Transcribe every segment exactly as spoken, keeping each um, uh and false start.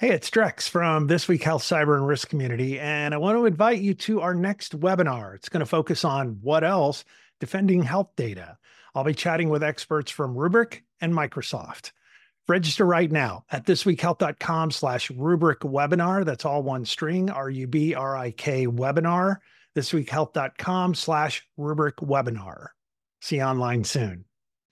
Hey, it's Drex from This Week Health Cyber and Risk Community, and I want to invite you to our next webinar. It's going to focus on what else? Defending health data. I'll be chatting with experts from Rubrik and Microsoft. Register right now at thisweekhealth.com slash Rubrik webinar. That's all one string, R U B R I K webinar, thisweekhealth.com slash Rubrik webinar. See you online soon.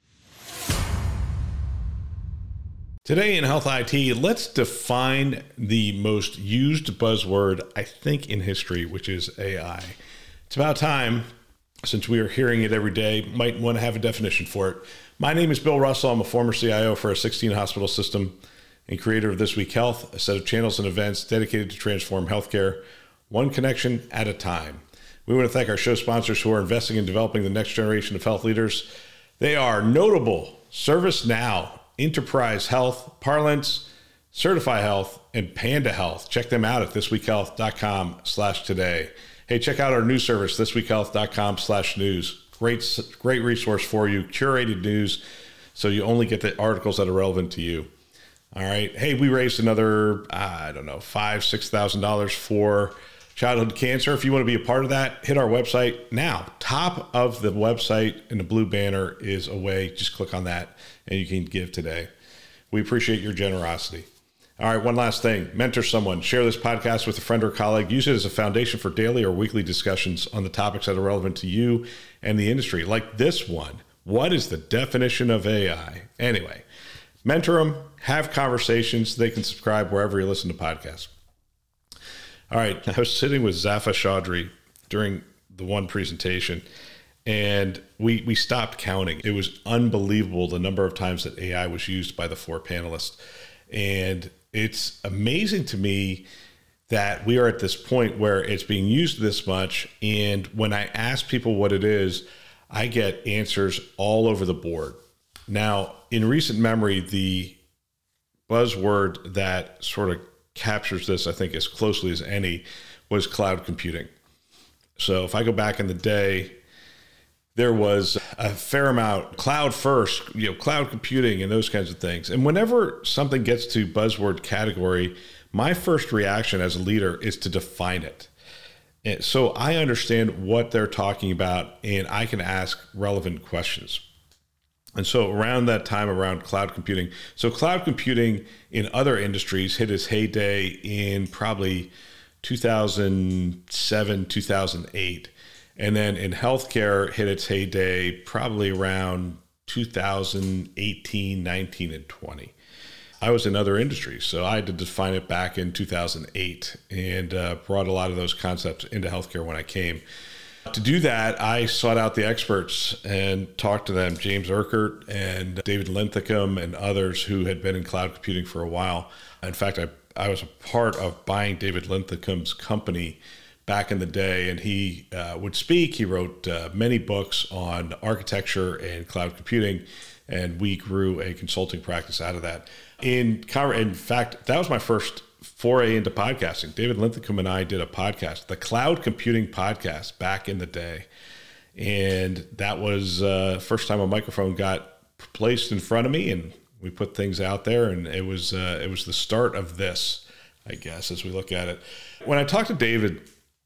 Today in Health I T, let's define the most used buzzword, I think, in history, which is A I. It's about time, since we are hearing it every day, might want to have a definition for it. My name is Bill Russell. I'm a former C I O for a sixteen hospital system and creator of This Week Health, a set of channels and events dedicated to transform healthcare, one connection at a time. We want to thank our show sponsors who are investing in developing the next generation of health leaders. They are notable ServiceNow, Enterprise Health, Parlance, Certify Health, and Panda Health. Check them out at thisweekhealth.com slash today. Hey, check out our news service, thisweekhealth.com slash news. Great, great resource for you, curated news, so you only get the articles that are relevant to you. All right. Hey, we raised another, I don't know, five, six thousand dollars for childhood cancer. If you want to be a part of that, hit our website now. Top of the website in the blue banner is a way. Just click on that and you can give today. We appreciate your generosity. All right, one last thing. Mentor someone. Share this podcast with a friend or colleague. Use it as a foundation for daily or weekly discussions on the topics that are relevant to you and the industry. Like this one. What is the definition of A I? Anyway, mentor them, have conversations. They can subscribe wherever you listen to podcasts. All right, I was sitting with Zafa Chaudhry during the one presentation, and we we stopped counting. It was unbelievable the number of times that A I was used by the four panelists. And it's amazing to me that we are at this point where it's being used this much. And when I ask people what it is, I get answers all over the board. Now, in recent memory, the buzzword that sort of captures this, I think, as closely as any, was cloud computing. So if I go back in the day, there was a fair amount, cloud first, you know, cloud computing and those kinds of things. And whenever something gets to buzzword category, my first reaction as a leader is to define it. And so I understand what they're talking about and I can ask relevant questions. And so around that time, around cloud computing, so cloud computing in other industries hit its heyday in probably two thousand seven, two thousand eight. And then in healthcare hit its heyday probably around two thousand eighteen, nineteen, and twenty. I was in other industries, so I had to define it back in two thousand eight and uh, brought a lot of those concepts into healthcare when I came. To do that, I sought out the experts and talked to them, James Urquhart and David Linthicum and others who had been in cloud computing for a while. In fact, I, I was a part of buying David Linthicum's company back in the day, and he uh, would speak. He wrote uh, many books on architecture and cloud computing, and we grew a consulting practice out of that. In, in fact, that was my first foray into podcasting. David Linthicum and I did a podcast, the Cloud Computing Podcast, back in the day. And that was uh first time a microphone got placed in front of me and we put things out there, and it was uh, it was the start of this, I guess, as we look at it. When I talked to David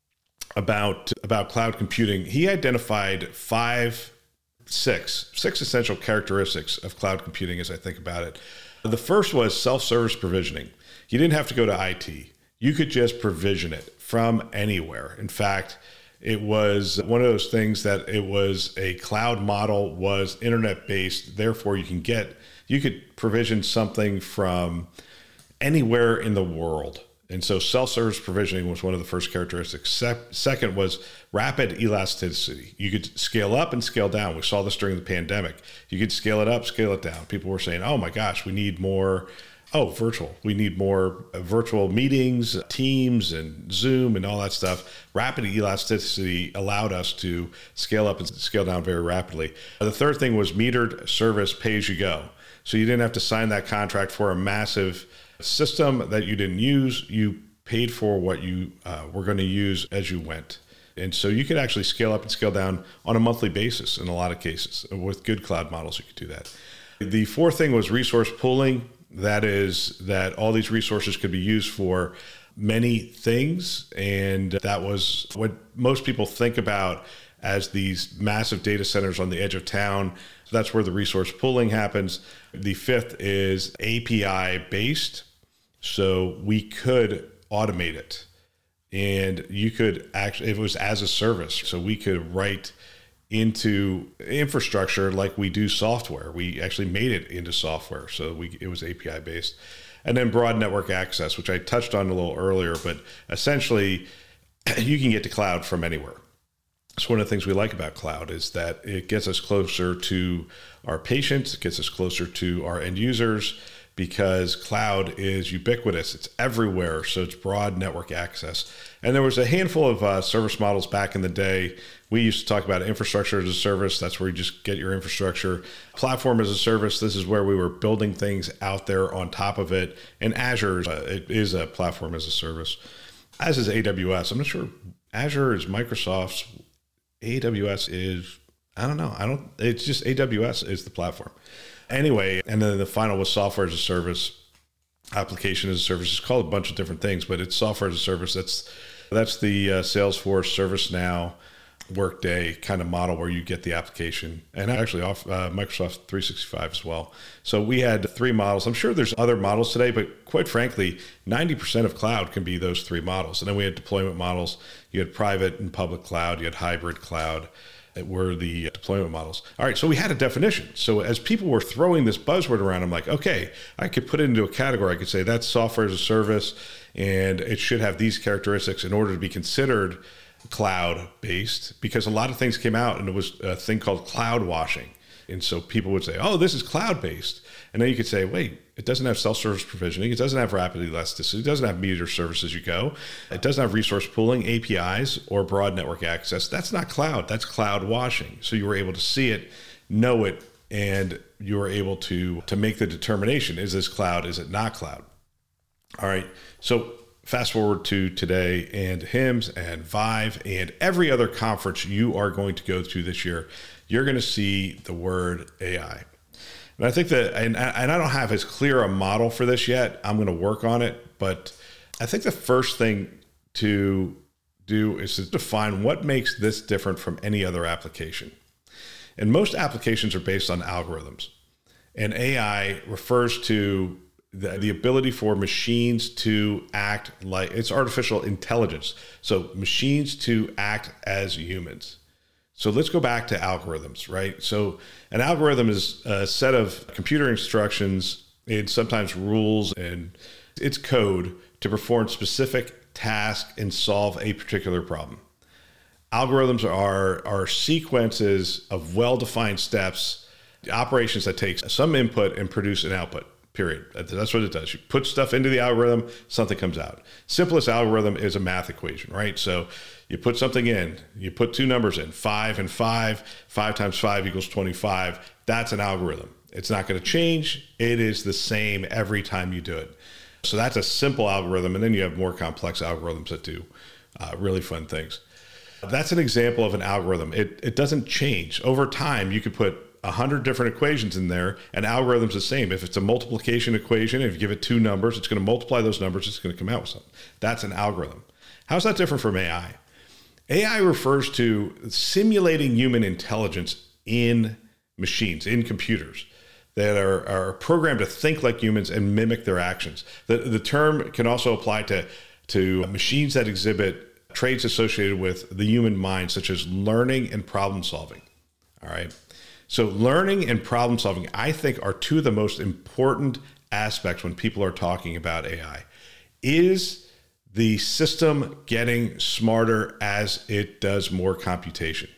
about about cloud computing, he identified five, six, six essential characteristics of cloud computing as I think about it. The first was self-service provisioning. You didn't have to go to I T. You could just provision it from anywhere. In fact, it was one of those things that it was a cloud model, was internet-based. Therefore, you can get, you could provision something from anywhere in the world. And so self-service provisioning was one of the first characteristics. Se- second was rapid elasticity. You could scale up and scale down. We saw this during the pandemic. You could scale it up, scale it down. People were saying, oh my gosh, we need more, oh, virtual. We need more virtual meetings, Teams and Zoom and all that stuff. Rapid elasticity allowed us to scale up and scale down very rapidly. The third thing was metered service pay-as-you-go. So you didn't have to sign that contract for a massive system that you didn't use. You paid for what you uh, were going to use as you went. And so you could actually scale up and scale down on a monthly basis in a lot of cases. With good cloud models, you could do that. The fourth thing was resource pooling. That is that all these resources could be used for many things. And that was what most people think about as these massive data centers on the edge of town. So that's where the resource pooling happens. The fifth is A P I based. So we could automate it. And you could actually, if it was as a service, so we could write into infrastructure like we do software. We actually made it into software. So we it was A P I based. And then broad network access, which I touched on a little earlier, but essentially you can get to cloud from anywhere. So one of the things we like about cloud is that it gets us closer to our patients, it gets us closer to our end users, because cloud is ubiquitous. It's everywhere. So it's broad network access. And there was a handful of uh, service models back in the day. We used to talk about infrastructure as a service. That's where you just get your infrastructure. Platform as a service. This is where we were building things out there on top of it. And Azure uh, it is a platform as a service, as is A W S. I'm not sure. Azure is Microsoft's. A W S is, I don't know. I don't, it's just A W S is the platform. Anyway, and then the final was software as a service, application as a service. It's called a bunch of different things, but it's software as a service. That's that's the uh, Salesforce, ServiceNow, Workday kind of model where you get the application, and actually off uh, Microsoft three sixty-five as well. So we had three models. I'm sure there's other models today, but quite frankly, ninety percent of cloud can be those three models. And then we had deployment models. You had private and public cloud. You had hybrid cloud. That were the deployment models. All right, so we had a definition. So as people were throwing this buzzword around, I'm like, okay, I could put it into a category. I could say that's software as a service, and it should have these characteristics in order to be considered cloud-based, because a lot of things came out, and it was a thing called cloud washing. And so people would say, oh, this is cloud-based. And then you could say, wait, it doesn't have self-service provisioning. It doesn't have rapid elasticity. It doesn't have meter service as you go. It doesn't have resource pooling, A P Is, or broad network access. That's not cloud. That's cloud washing. So you were able to see it, know it, and you were able to, to make the determination. Is this cloud? Is it not cloud? All right. So fast forward to today, and H I M S and Vive and every other conference you are going to go to this year, you're going to see the word A I. And I think that, and, and I don't have as clear a model for this yet. I'm going to work on it. But I think the first thing to do is to define what makes this different from any other application. And most applications are based on algorithms. And A I refers to the, the ability for machines to act like, it's artificial intelligence. So machines to act as humans. So let's go back to algorithms, right? So an algorithm is a set of computer instructions and sometimes rules, and it's code to perform specific tasks and solve a particular problem. Algorithms are, are sequences of well-defined steps, operations that take some input and produce an output, period. That's what it does. You put stuff into the algorithm, something comes out. Simplest algorithm is a math equation, right? So you put something in, you put two numbers in, five and five, five times five equals twenty-five. That's an algorithm. It's not going to change. It is the same every time you do it. So that's a simple algorithm. And then you have more complex algorithms that do uh, really fun things. That's an example of an algorithm. It, it doesn't change. Over time, you could put a hundred different equations in there, and algorithm's the same. If it's a multiplication equation, if you give it two numbers, it's going to multiply those numbers. It's going to come out with something. That's an algorithm. How's that different from A I? A I refers to simulating human intelligence in machines, in computers that are, are programmed to think like humans and mimic their actions. The, the term can also apply to, to machines that exhibit traits associated with the human mind, such as learning and problem solving. All right. So learning and problem solving, I think, are two of the most important aspects when people are talking about A I. Is the system getting smarter as it does more computation?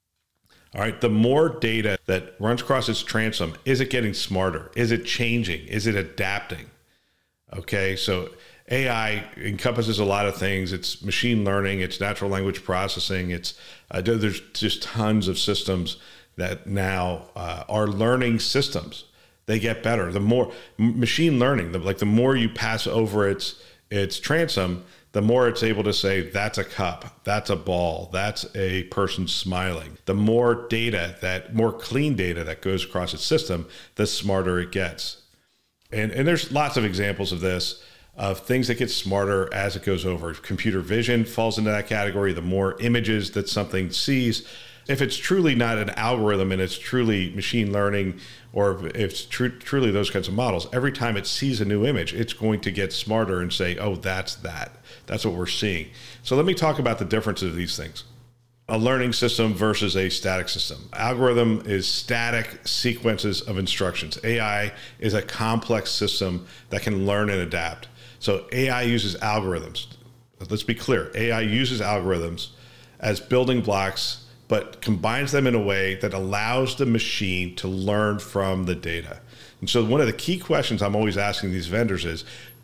All right, the more data that runs across its transom, is it getting smarter? Is it changing? Is it adapting? Okay, so A I encompasses a lot of things. It's machine learning, it's natural language processing, it's uh, there's just tons of systems that now uh, are learning systems. They get better. The more machine learning, the, like the more you pass over its its transom, the more it's able to say, that's a cup, that's a ball, that's a person smiling. The more data, that more clean data that goes across its system, the smarter it gets. And, and there's lots of examples of this, of things that get smarter as it goes over. Computer vision falls into that category. The more images that something sees, if it's truly not an algorithm and it's truly machine learning, or if it's tr- truly those kinds of models, every time it sees a new image, it's going to get smarter and say, oh, that's that. That's what we're seeing. So let me talk about the difference of these things. A learning system versus a static system. Algorithm is static sequences of instructions. A I is a complex system that can learn and adapt. So A I uses algorithms. Let's be clear. A I uses algorithms as building blocks, but combines them in a way that allows the machine to learn from the data. And so one of the key questions I'm always asking these vendors is,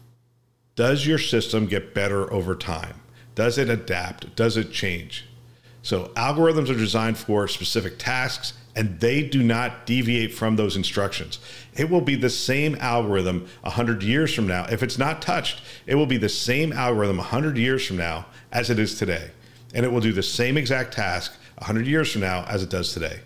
does your system get better over time? Does it adapt? Does it change? So algorithms are designed for specific tasks, and they do not deviate from those instructions. It will be the same algorithm one hundred years from now. If it's not touched, it will be the same algorithm one hundred years from now as it is today. And it will do the same exact task one hundred years from now as it does today.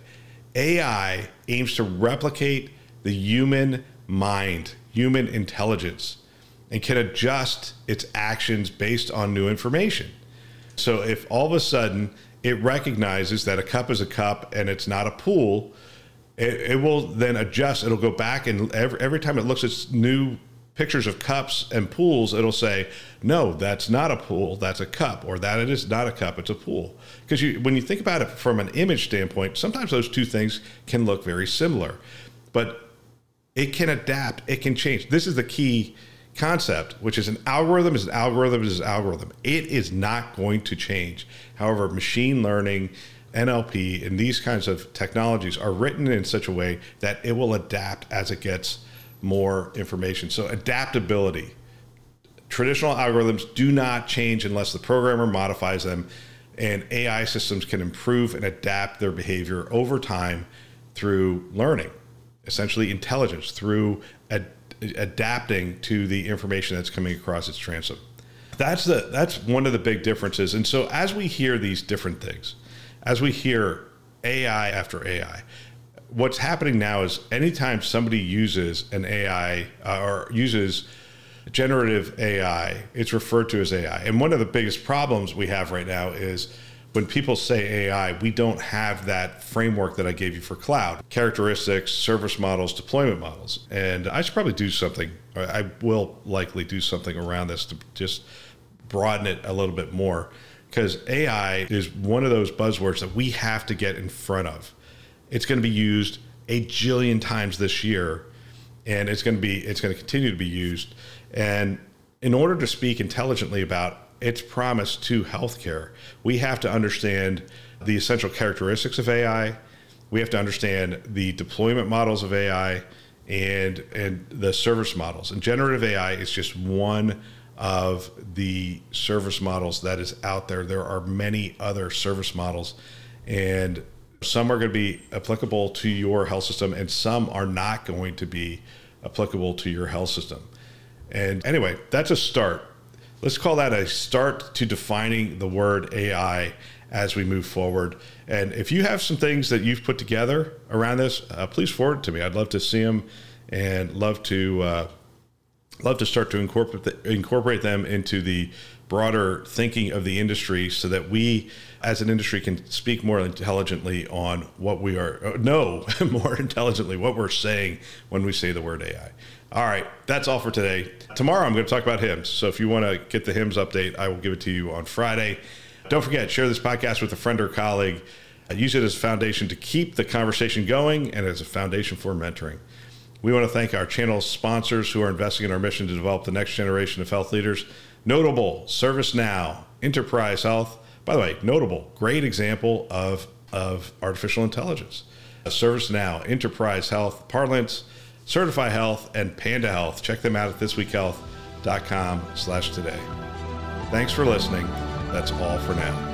A I aims to replicate the human mind, human intelligence, and can adjust its actions based on new information. So if all of a sudden it recognizes that a cup is a cup and it's not a pool, it, it will then adjust. It'll go back, and every, every time it looks at new pictures of cups and pools, it'll say, no, that's not a pool, that's a cup, or that it is not a cup, it's a pool. Because you, when you think about it from an image standpoint, sometimes those two things can look very similar, but it can adapt, it can change. This is the key concept, which is an algorithm is an algorithm is an algorithm. It is not going to change. However, machine learning, N L P, and these kinds of technologies are written in such a way that it will adapt as it gets more information. So adaptability. Traditional algorithms do not change unless the programmer modifies them, and A I systems can improve and adapt their behavior over time through learning, essentially intelligence, through ad- adapting to the information that's coming across its transom. That's the that's one of the big differences. And so as we hear these different things, as we hear A I after A I, what's happening now is anytime somebody uses an A I uh, or uses generative A I, it's referred to as A I. And one of the biggest problems we have right now is when people say A I, we don't have that framework that I gave you for cloud. Characteristics, service models, deployment models. And I should probably do something, I will likely do something around this to just broaden it a little bit more, because A I is one of those buzzwords that we have to get in front of. It's going to be used a jillion times this year, and it's going to be it's going to continue to be used. And in order to speak intelligently about its promise to healthcare, we have to understand the essential characteristics of A I. We have to understand the deployment models of A I and and the service models. And generative A I is just one of the service models that is out there. There are many other service models, and some are going to be applicable to your health system, and some are not going to be applicable to your health system. And anyway, that's a start. Let's call that a start to defining the word A I as we move forward. And if you have some things that you've put together around this, uh, please forward it to me. I'd love to see them, and love to uh, love to start to incorporate the, incorporate them into the broader thinking of the industry, so that we as an industry can speak more intelligently on what we are, know more intelligently what we're saying when we say the word A I. All right, that's all for today. Tomorrow I'm going to talk about HIMSS. So if you want to get the HIMSS update, I will give it to you on Friday. Don't forget, share this podcast with a friend or colleague. Use it as a foundation to keep the conversation going and as a foundation for mentoring. We want to thank our channel sponsors who are investing in our mission to develop the next generation of health leaders. Notable, ServiceNow, Enterprise Health. By the way, Notable, great example of, of artificial intelligence. ServiceNow, Enterprise Health, Parlance, Certify Health, and Panda Health. Check them out at thisweekhealth dot com slash today. Thanks for listening. That's all for now.